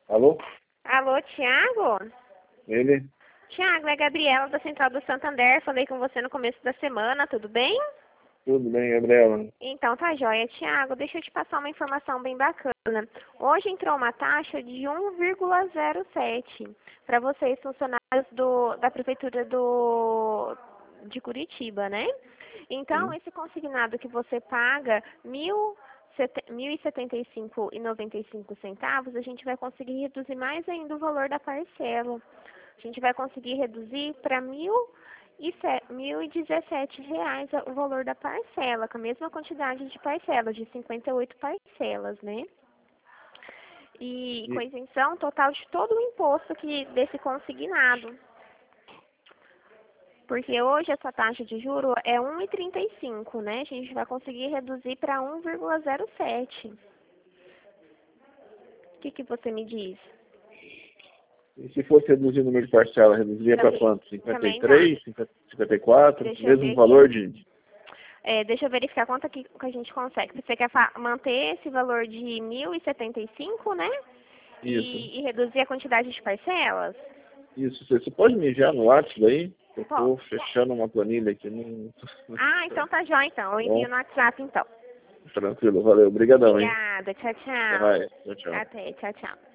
Alô? Alô, Thiago? Ele? Thiago, é a Gabriela da Central do Santander. Falei com você no começo da semana, tudo bem? Tudo bem, Gabriela? Então tá joia. Tiago, deixa eu te passar uma informação bem bacana. Hoje entrou uma taxa de 1,07 para vocês funcionários da Prefeitura de Curitiba, né? Então, Sim. esse consignado que você paga, R$ 1.075,95, a gente vai conseguir reduzir mais ainda o valor da parcela. A gente vai conseguir reduzir para R$ 1.017 o valor da parcela, com a mesma quantidade de parcelas, de 58 parcelas, né? E com E, isenção total de todo o imposto desse consignado. Porque hoje essa taxa de juro é 1,35, né? A gente vai conseguir reduzir para 1,07. O que você me diz? e se fosse reduzir o número de parcela, reduziria para quanto? Também dá. 53, 54? Deixa eu ver Mesmo valor aqui. de... Deixa eu verificar quanto que a gente consegue. Você quer manter esse valor de 1.075, né? Isso. E reduzir a quantidade de parcelas? Isso. Você pode me enviar no WhatsApp daí? Eu Bom. estou fechando uma planilha aqui. Não... Ah, então tá jóia, então. Eu envio Bom, no WhatsApp, então. tranquilo. Valeu. Obrigadão, hein? Obrigada. Tchau, Até tchau. mais. Tchau, tchau. Até. Tchau, tchau.